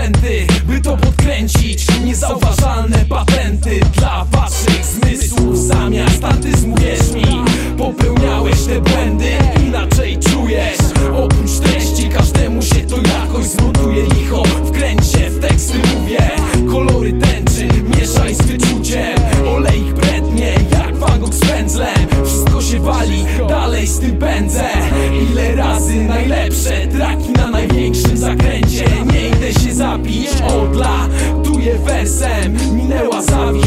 sprzęty, by to podkręcić. Niezauważalne patenty dla waszych zmysłów. Zamiast artyzmu, wierz mi, popełniałeś te błędy. Inaczej czujesz, oprócz treści każdemu się to jakoś zmontuje. Licho wkręcie, w teksty mówię, kolory tęczy mieszaj z wyczuciem. Olej ich brednie jak Van Gogh z pędzlem. Wszystko się wali, dalej z tym pędzę. Ile razy najlepsze traki na największym zakręcie. Nie idę się zabić, odlatuję wersem. Minęła zawiść,